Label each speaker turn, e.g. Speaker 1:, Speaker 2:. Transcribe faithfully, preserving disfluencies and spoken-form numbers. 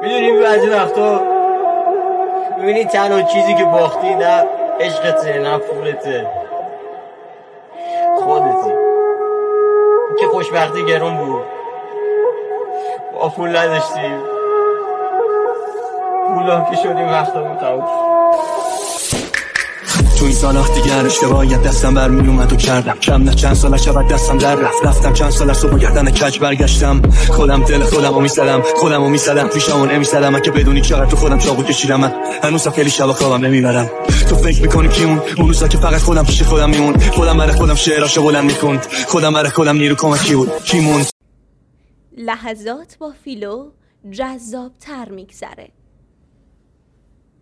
Speaker 1: میدونی بعضی وقتا میبینی تنها چیزی که باختی نه عشقته نه پولته، خودتی. که خوشبختی گرون بود، با پول نداشتیم، پولا که شدیم وقتمون تموم.
Speaker 2: تو این سال دیگه اشتباهیت دستم برمی اومد و کردم کم نه چند سال شبت دستم در رفت رفتم چند سال از صبح گردن کج برگشتم خودم دل خودم رو میزدم خودم رو میزدم پیشمو نمیزدم. من که بدونی چقدر تو خودم چاقو کشیدم، من هنوزم خیلی شبا خوابم نمیبرم. تو فکر میکنی کیمون اون روزا که فقط خودم پیش خودم میمون، خودم برای خودم شعراشو بلند میخوند، خودم برای خودم نیرو کمکی بود کیمون.
Speaker 3: لحظات با فیلو جذاب تر میگذره.